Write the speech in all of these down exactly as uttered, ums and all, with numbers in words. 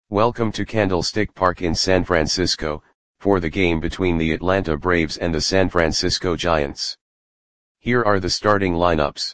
Welcome to Candlestick Park in San Francisco, for the game between the Atlanta Braves and the San Francisco Giants. Here are the starting lineups.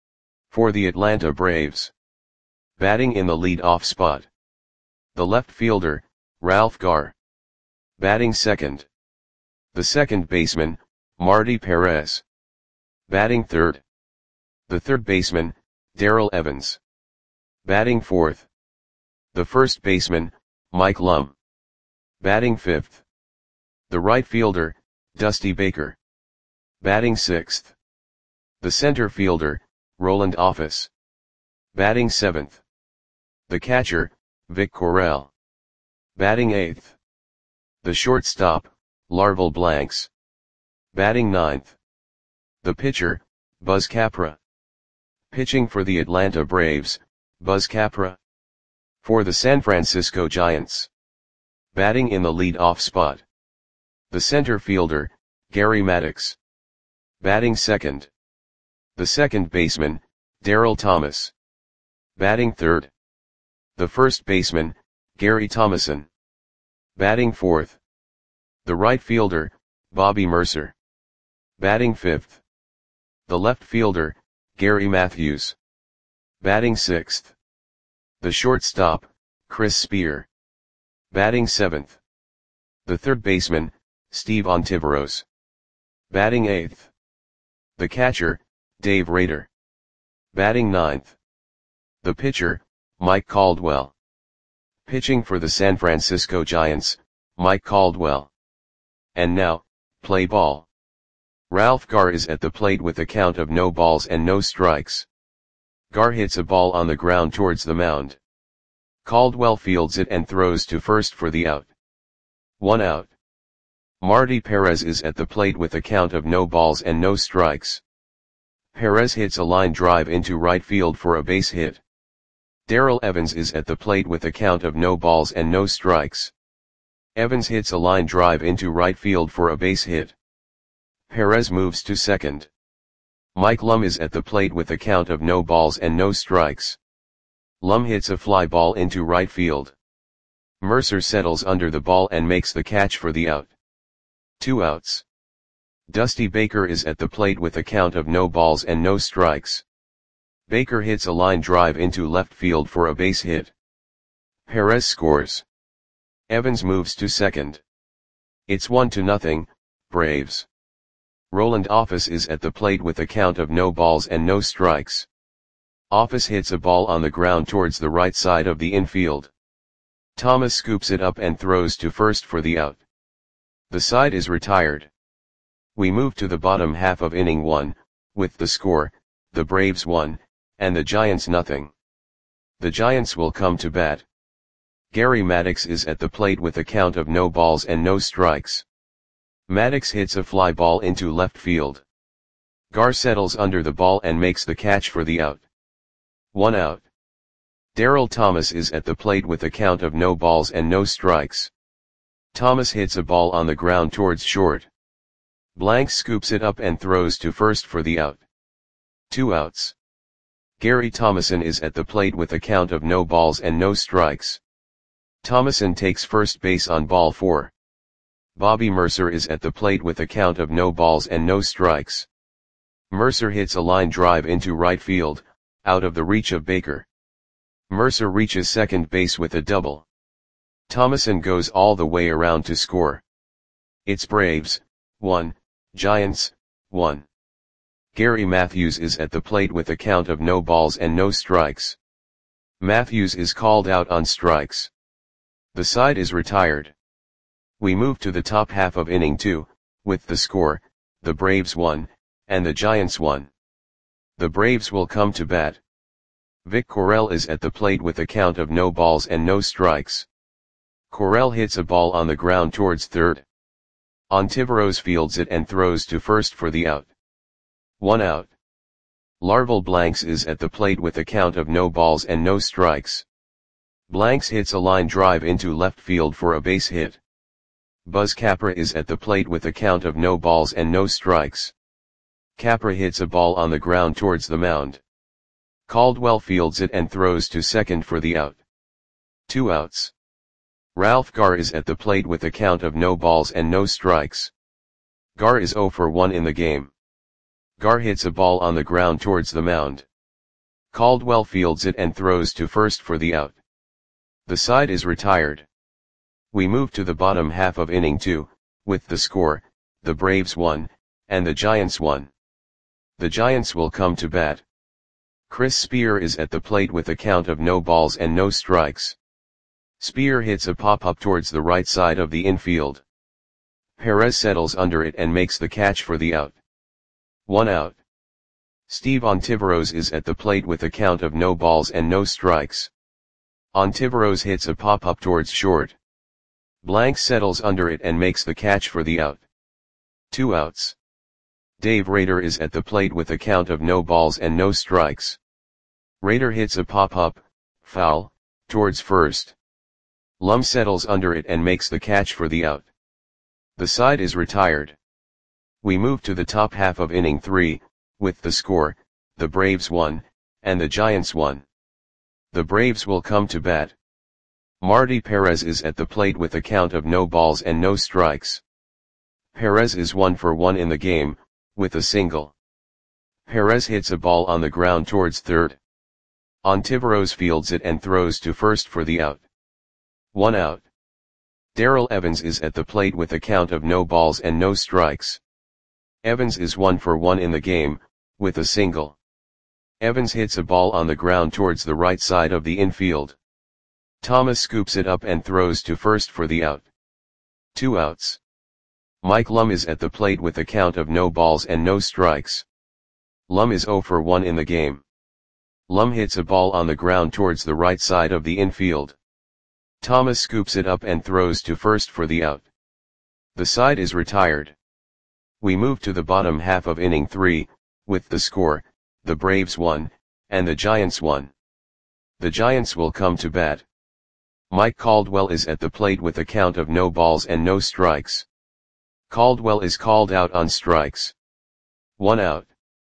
For the Atlanta Braves. Batting in the lead-off spot. The left fielder, Ralph Garr. Batting second. The second baseman, Marty Perez. Batting third. The third baseman, Darrell Evans. Batting fourth. The first baseman, Mike Lum. Batting fifth. The right fielder, Dusty Baker. Batting sixth. The center fielder, Roland Office. Batting seventh. The catcher, Vic Correll. Batting eighth. The shortstop, Larval Blanks. Batting ninth. The pitcher, Buzz Capra. Pitching for the Atlanta Braves, Buzz Capra. For the San Francisco Giants. Batting in the lead-off spot. The center fielder, Gary Maddox. Batting second. The second baseman, Darrell Thomas. Batting third. The first baseman, Gary Thomason. Batting fourth. The right fielder, Bobby Murcer. Batting fifth. The left fielder, Gary Matthews. Batting sixth. The shortstop, Chris Spear. Batting seventh. The third baseman, Steve Ontiveros. Batting eighth. The catcher, Dave Rader. Batting ninth. The pitcher, Mike Caldwell. Pitching for the San Francisco Giants, Mike Caldwell. And now, play ball. Ralph Garr is at the plate with a count of no balls and no strikes. Garr hits a ball on the ground towards the mound. Caldwell fields it and throws to first for the out. One out. Marty Perez is at the plate with a count of no balls and no strikes. Perez hits a line drive into right field for a base hit. Darrell Evans is at the plate with a count of no balls and no strikes. Evans hits a line drive into right field for a base hit. Perez moves to second. Mike Lum is at the plate with a count of no balls and no strikes. Lum hits a fly ball into right field. Murcer settles under the ball and makes the catch for the out. Two outs. Dusty Baker is at the plate with a count of no balls and no strikes. Baker hits a line drive into left field for a base hit. Perez scores. Evans moves to second. It's one to nothing, Braves. Roland Office is at the plate with a count of no balls and no strikes. Office hits a ball on the ground towards the right side of the infield. Thomas scoops it up and throws to first for the out. The side is retired. We move to the bottom half of inning one, with the score, the Braves one, and the Giants nothing. The Giants will come to bat. Gary Maddox is at the plate with a count of no balls and no strikes. Maddox hits a fly ball into left field. Garr settles under the ball and makes the catch for the out. One out. Darrell Thomas is at the plate with a count of no balls and no strikes. Thomas hits a ball on the ground towards short. Blanks scoops it up and throws to first for the out. Two outs. Gary Thomason is at the plate with a count of no balls and no strikes. Thomason takes first base on ball four. Bobby Murcer is at the plate with a count of no balls and no strikes. Murcer hits a line drive into right field, out of the reach of Baker. Murcer reaches second base with a double. Thomason goes all the way around to score. It's Braves, one, Giants, one. Gary Matthews is at the plate with a count of no balls and no strikes. Matthews is called out on strikes. The side is retired. We move to the top half of inning two, with the score, the Braves one, and the Giants one. The Braves will come to bat. Vic Correll is at the plate with a count of no balls and no strikes. Correll hits a ball on the ground towards third. Ontiveros fields it and throws to first for the out. One out. Larval Blanks is at the plate with a count of no balls and no strikes. Blanks hits a line drive into left field for a base hit. Buzz Capra is at the plate with a count of no balls and no strikes. Capra hits a ball on the ground towards the mound. Caldwell fields it and throws to second for the out. Two outs. Ralph Garr is at the plate with a count of no balls and no strikes. Garr is zero for one in the game. Garr hits a ball on the ground towards the mound. Caldwell fields it and throws to first for the out. The side is retired. We move to the bottom half of inning two, with the score, the Braves won, and the Giants won. The Giants will come to bat. Chris Spear is at the plate with a count of no balls and no strikes. Spear hits a pop-up towards the right side of the infield. Perez settles under it and makes the catch for the out. One out. Steve Ontiveros is at the plate with a count of no balls and no strikes. Ontiveros hits a pop-up towards short. Blank settles under it and makes the catch for the out. Two outs. Dave Rader is at the plate with a count of no balls and no strikes. Rader hits a pop-up, foul, towards first. Lum settles under it and makes the catch for the out. The side is retired. We move to the top half of inning three, with the score, the Braves won, and the Giants won. The Braves will come to bat. Marty Perez is at the plate with a count of no balls and no strikes. Perez is one for one in the game, with a single. Perez hits a ball on the ground towards third. Ontiveros fields it and throws to first for the out. One out. Darrell Evans is at the plate with a count of no balls and no strikes. Evans is one for one in the game, with a single. Evans hits a ball on the ground towards the right side of the infield. Thomas scoops it up and throws to first for the out. Two outs. Mike Lum is at the plate with a count of no balls and no strikes. Lum is zero for one in the game. Lum hits a ball on the ground towards the right side of the infield. Thomas scoops it up and throws to first for the out. The side is retired. We move to the bottom half of inning three, with the score, the Braves won, and the Giants won. The Giants will come to bat. Mike Caldwell is at the plate with a count of no balls and no strikes. Caldwell is called out on strikes. One out.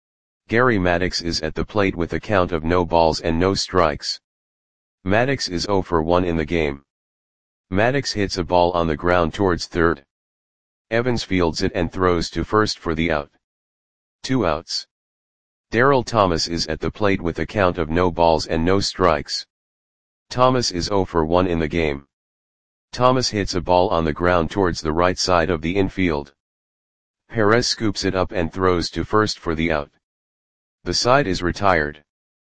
Gary Maddox is at the plate with a count of no balls and no strikes. Maddox is zero for one in the game. Maddox hits a ball on the ground towards third. Evans fields it and throws to first for the out. Two outs. Darrell Thomas is at the plate with a count of no balls and no strikes. Thomas is zero for one in the game. Thomas hits a ball on the ground towards the right side of the infield. Perez scoops it up and throws to first for the out. The side is retired.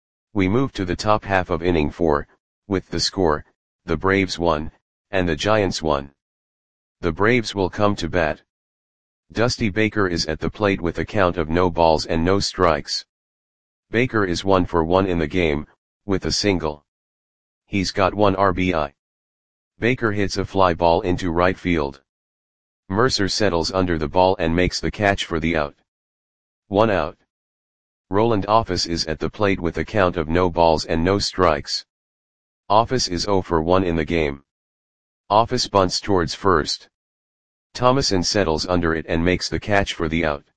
We move to the top half of inning four, with the score, the Braves won, and the Giants won. The Braves will come to bat. Dusty Baker is at the plate with a count of no balls and no strikes. Baker is one for one in the game, with a single. He's got one R B I. Baker hits a fly ball into right field. Mercer settles under the ball and makes the catch for the out. One out. Roland Office is at the plate with a count of no balls and no strikes. Office is zero for one in the game. Office bunts towards first. Thomason settles under it and makes the catch for the out.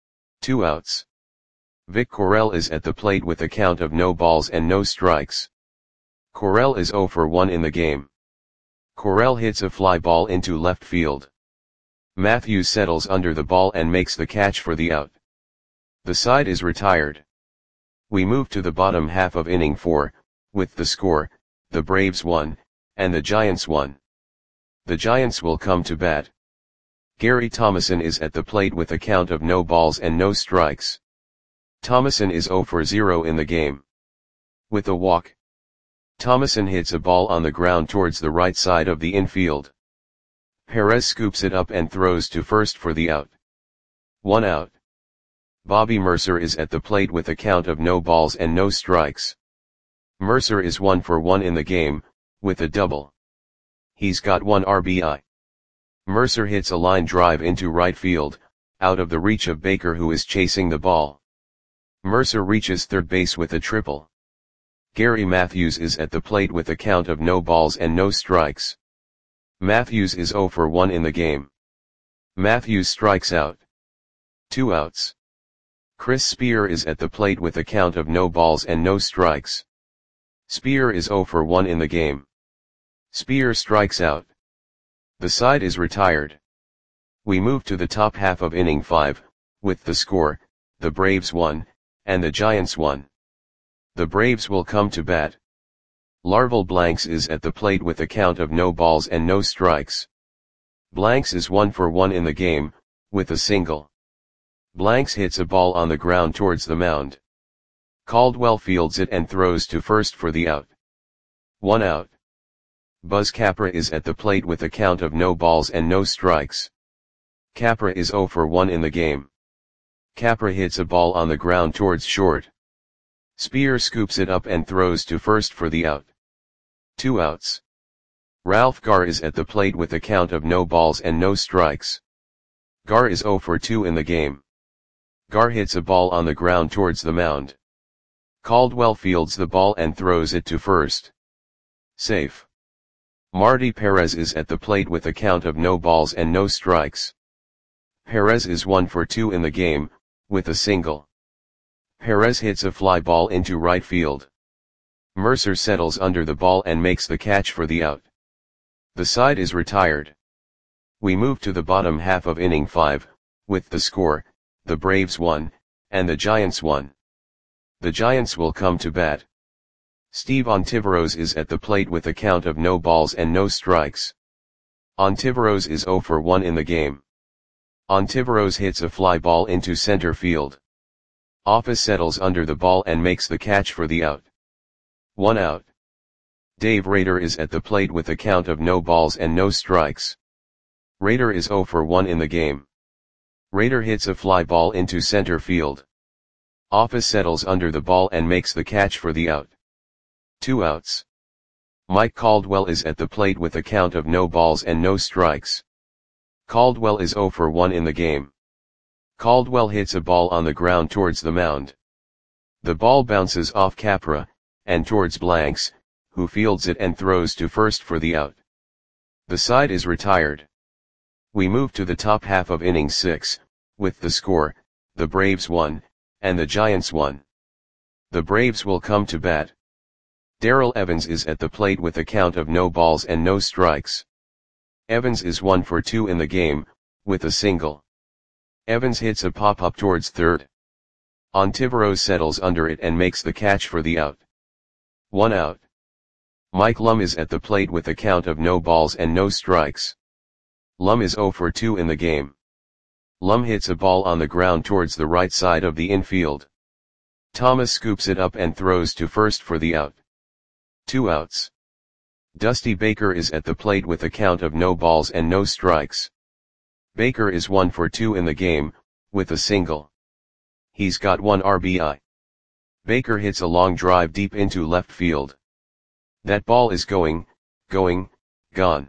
Two outs. Vic Correll is at the plate with a count of no balls and no strikes. Correll is zero for one in the game. Correll hits a fly ball into left field. Matthews settles under the ball and makes the catch for the out. The side is retired. We move to the bottom half of inning four, with the score, the Braves won, and the Giants won. The Giants will come to bat. Gary Thomason is at the plate with a count of no balls and no strikes. Thomason is zero for zero in the game. With a walk. Thomason hits a ball on the ground towards the right side of the infield. Perez scoops it up and throws to first for the out. One out. Bobby Mercer is at the plate with a count of no balls and no strikes. Mercer is one for one in the game, with a double. He's got one R B I. Mercer hits a line drive into right field, out of the reach of Baker who is chasing the ball. Mercer reaches third base with a triple. Gary Matthews is at the plate with a count of no balls and no strikes. Matthews is zero for one in the game. Matthews strikes out. Two outs. Chris Spear is at the plate with a count of no balls and no strikes. Spear is zero for one in the game. Spear strikes out. The side is retired. We move to the top half of inning five, with the score, the Braves one, and the Giants one. The Braves will come to bat. Larval Blanks is at the plate with a count of no balls and no strikes. Blanks is one for one in the game, with a single. Blanks hits a ball on the ground towards the mound. Caldwell fields it and throws to first for the out. One out. Buzz Capra is at the plate with a count of no balls and no strikes. Capra is zero for one in the game. Capra hits a ball on the ground towards short. Spear scoops it up and throws to first for the out. Two outs. Ralph Garr is at the plate with a count of no balls and no strikes. Garr is zero for two in the game. Garr hits a ball on the ground towards the mound. Caldwell fields the ball and throws it to first. Safe. Marty Perez is at the plate with a count of no balls and no strikes. Perez is one for two in the game, with a single. Perez hits a fly ball into right field. Mercer settles under the ball and makes the catch for the out. The side is retired. We move to the bottom half of inning five, with the score, the Braves one, and the Giants one. The Giants will come to bat. Steve Ontiveros is at the plate with a count of no balls and no strikes. Ontiveros is zero for one in the game. Ontiveros hits a fly ball into center field. Office settles under the ball and makes the catch for the out. One out. Dave Rader is at the plate with a count of no balls and no strikes. Rader is zero for one in the game. Rader hits a fly ball into center field. Office settles under the ball and makes the catch for the out. Two outs. Mike Caldwell is at the plate with a count of no balls and no strikes. Caldwell is zero for one in the game. Caldwell hits a ball on the ground towards the mound. The ball bounces off Capra, and towards Blanks, who fields it and throws to first for the out. The side is retired. We move to the top half of inning six, with the score, the Braves one, and the Giants one. The Braves will come to bat. Darrell Evans is at the plate with a count of no balls and no strikes. Evans is one for two in the game, with a single. Evans hits a pop-up towards third. Ontiveros settles under it and makes the catch for the out. One out. Mike Lum is at the plate with a count of no balls and no strikes. Lum is zero for two in the game. Lum hits a ball on the ground towards the right side of the infield. Thomas scoops it up and throws to first for the out. Two outs. Dusty Baker is at the plate with a count of no balls and no strikes. Baker is one for two in the game, with a single. He's got one R B I. Baker hits a long drive deep into left field. That ball is going, going, gone.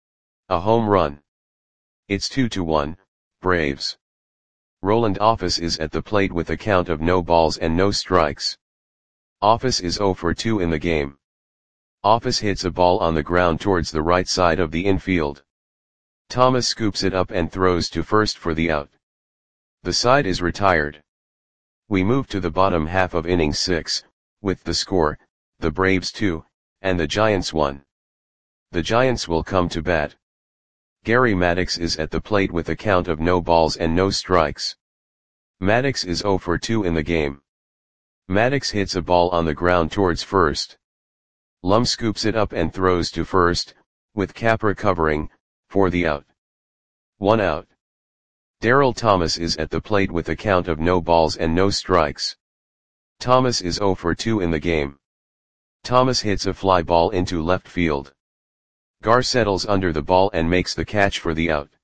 A home run. It's two to one, Braves. Roland Office is at the plate with a count of no balls and no strikes. Office is zero for two in the game. Office hits a ball on the ground towards the right side of the infield. Thomas scoops it up and throws to first for the out. The side is retired. We move to the bottom half of inning six, with the score, the Braves two, and the Giants one. The Giants will come to bat. Gary Maddox is at the plate with a count of no balls and no strikes. Maddox is zero for two in the game. Maddox hits a ball on the ground towards first. Lum scoops it up and throws to first, with Capra covering, for the out. One out. Darrell Thomas is at the plate with a count of no balls and no strikes. Thomas is zero for two in the game. Thomas hits a fly ball into left field. Garr settles under the ball and makes the catch for the out.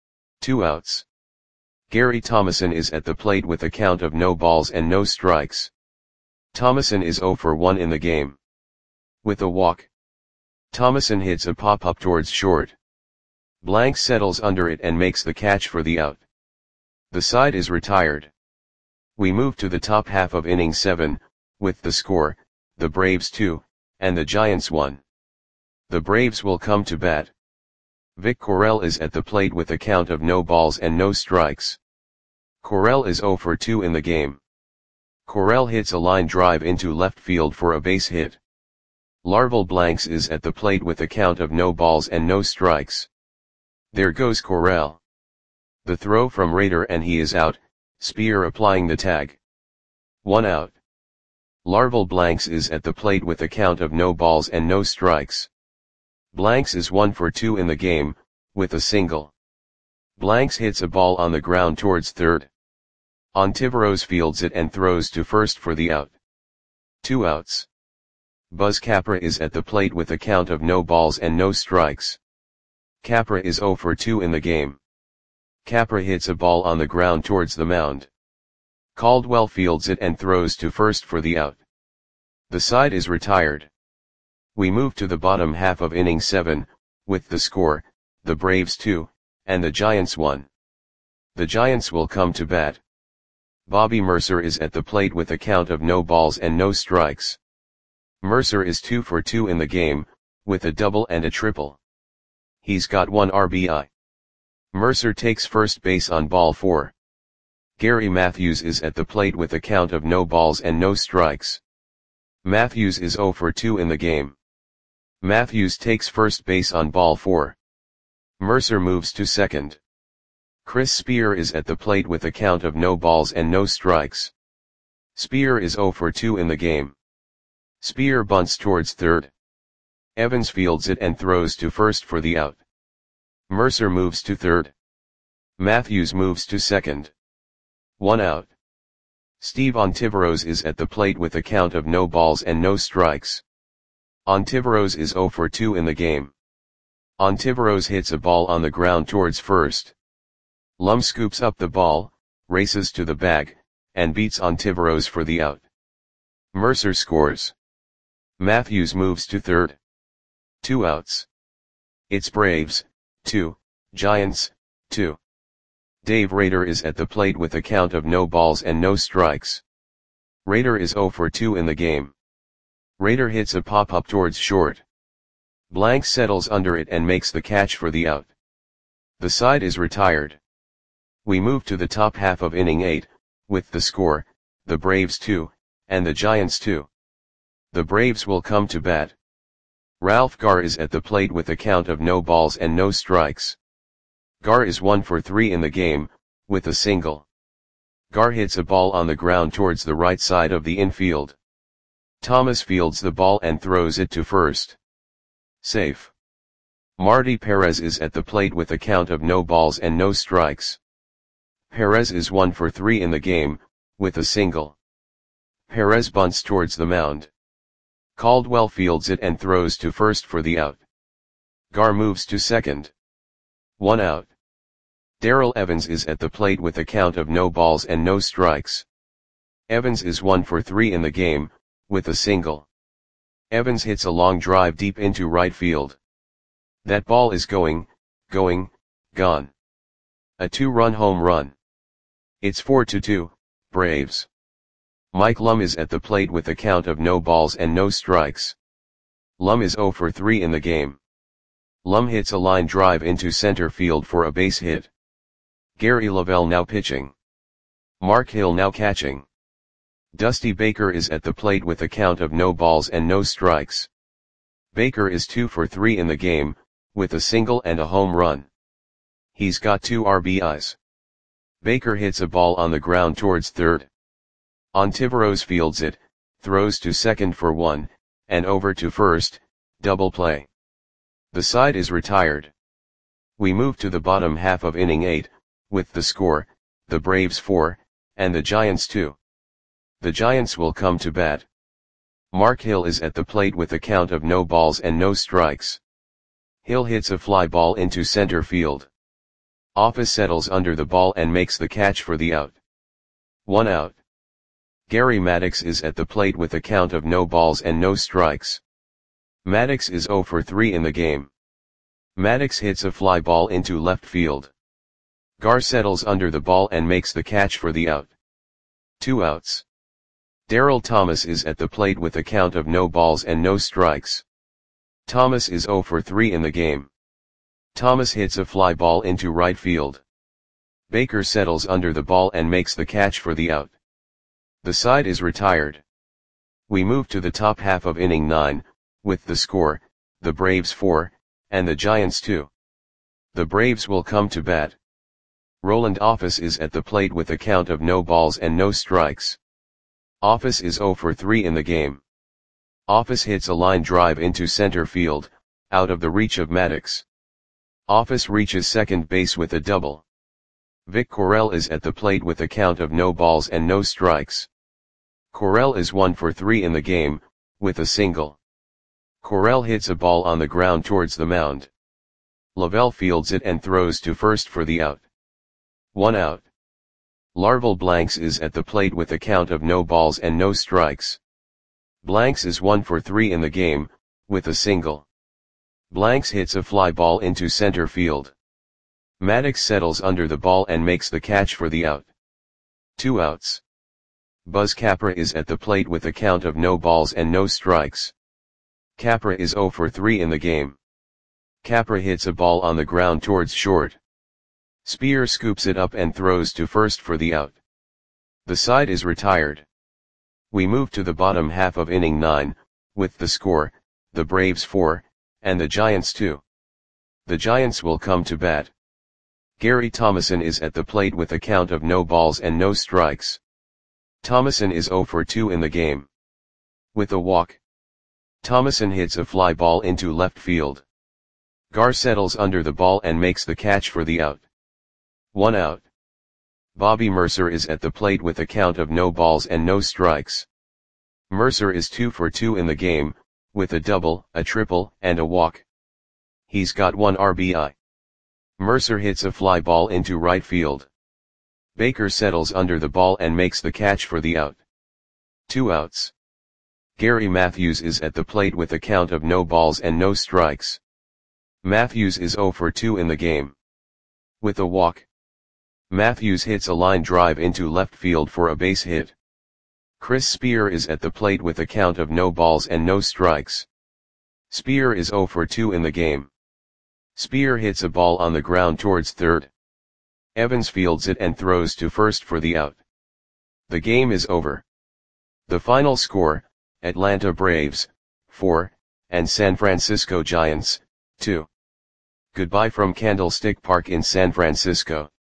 Two outs. Gary Thomason is at the plate with a count of no balls and no strikes. Thomason is zero for one in the game. With a walk. Thomason hits a pop-up towards short. Blank settles under it and makes the catch for the out. The side is retired. We move to the top half of inning seven, with the score, the Braves two, and the Giants one. The Braves will come to bat. Vic Correll is at the plate with a count of no balls and no strikes. Correll is zero for two in the game. Correll hits a line drive into left field for a base hit. Larval Blanks is at the plate with a count of no balls and no strikes. There goes Corral. The throw from Raider and he is out, Spear applying the tag. One out. Larval Blanks is at the plate with a count of no balls and no strikes. Blanks is one for two in the game, with a single. Blanks hits a ball on the ground towards third. Ontiveros fields it and throws to first for the out. Two outs. Buzz Capra is at the plate with a count of no balls and no strikes. Capra is zero for two in the game. Capra hits a ball on the ground towards the mound. Caldwell fields it and throws to first for the out. The side is retired. We move to the bottom half of inning seven, with the score, the Braves two, and the Giants one. The Giants will come to bat. Bobby Mercer is at the plate with a count of no balls and no strikes. Mercer is two for two in the game, with a double and a triple. He's got one R B I. Mercer takes first base on ball four. Gary Matthews is at the plate with a count of no balls and no strikes. Matthews is zero for two in the game. Matthews takes first base on ball four. Mercer moves to second. Chris Spear is at the plate with a count of no balls and no strikes. Spear is zero for two in the game. Spear bunts towards third. Evans fields it and throws to first for the out. Mercer moves to third. Matthews moves to second. One out. Steve Ontiveros is at the plate with a count of no balls and no strikes. Ontiveros is zero for two in the game. Ontiveros hits a ball on the ground towards first. Lum scoops up the ball, races to the bag, and beats Ontiveros for the out. Mercer scores. Matthews moves to third. Two outs. It's Braves, two, Giants, two. Dave Raider is at the plate with a count of no balls and no strikes. Raider is zero for two in the game. Raider hits a pop-up towards short. Blank settles under it and makes the catch for the out. The side is retired. We move to the top half of inning eight, with the score, the Braves two, and the Giants two. The Braves will come to bat. Ralph Garr is at the plate with a count of no balls and no strikes. Garr is one for three in the game, with a single. Garr hits a ball on the ground towards the right side of the infield. Thomas fields the ball and throws it to first. Safe. Marty Perez is at the plate with a count of no balls and no strikes. Perez is one for three in the game, with a single. Perez bunts towards the mound. Caldwell fields it and throws to first for the out. Garr moves to second. One out. Darrell Evans is at the plate with a count of no balls and no strikes. Evans is one for three in the game, with a single. Evans hits a long drive deep into right field. That ball is going, going, gone. A two-run home run. It's four to two, Braves. Mike Lum is at the plate with a count of no balls and no strikes. Lum is zero for three in the game. Lum hits a line drive into center field for a base hit. Gary Lavelle now pitching. Mark Hill now catching. Dusty Baker is at the plate with a count of no balls and no strikes. Baker is two for three in the game, with a single and a home run. He's got two R B Is. Baker hits a ball on the ground towards third. Ontiveros fields it, throws to second for one, and over to first, double play. The side is retired. We move to the bottom half of inning eight, with the score, the Braves four, and the Giants two. The Giants will come to bat. Mark Hill is at the plate with a count of no balls and no strikes. Hill hits a fly ball into center field. Office settles under the ball and makes the catch for the out. One out. Gary Maddox is at the plate with a count of no balls and no strikes. Maddox is zero for three in the game. Maddox hits a fly ball into left field. Garr settles under the ball and makes the catch for the out. Two outs. Darrell Thomas is at the plate with a count of no balls and no strikes. Thomas is zero for three in the game. Thomas hits a fly ball into right field. Baker settles under the ball and makes the catch for the out. The side is retired. We move to the top half of inning nine, with the score, the Braves four, and the Giants two. The Braves will come to bat. Roland Office is at the plate with a count of no balls and no strikes. Office is zero for three in the game. Office hits a line drive into center field, out of the reach of Maddox. Office reaches second base with a double. Vic Correll is at the plate with a count of no balls and no strikes. Correll is one for three in the game, with a single. Correll hits a ball on the ground towards the mound. Lavelle fields it and throws to first for the out. One out. Larval Blanks is at the plate with a count of no balls and no strikes. Blanks is one for three in the game, with a single. Blanks hits a fly ball into center field. Maddox settles under the ball and makes the catch for the out. Two outs. Buzz Capra is at the plate with a count of no balls and no strikes. Capra is zero for three in the game. Capra hits a ball on the ground towards short. Spear scoops it up and throws to first for the out. The side is retired. We move to the bottom half of inning nine, with the score, the Braves four, and the Giants two. The Giants will come to bat. Gary Thomason is at the plate with a count of no balls and no strikes. Thomason is zero for two in the game. With a walk. Thomason hits a fly ball into left field. Gar settles under the ball and makes the catch for the out. One out. Bobby Mercer is at the plate with a count of no balls and no strikes. Mercer is two for two in the game, with a double, a triple, and a walk. He's got one R B I. Mercer hits a fly ball into right field. Baker settles under the ball and makes the catch for the out. Two outs. Gary Matthews is at the plate with a count of no balls and no strikes. Matthews is zero for two in the game. With a walk. Matthews hits a line drive into left field for a base hit. Chris Spear is at the plate with a count of no balls and no strikes. Spear is zero for two in the game. Spear hits a ball on the ground towards third. Evans fields it and throws to first for the out. The game is over. The final score, Atlanta Braves, four, and San Francisco Giants, two. Goodbye from Candlestick Park in San Francisco.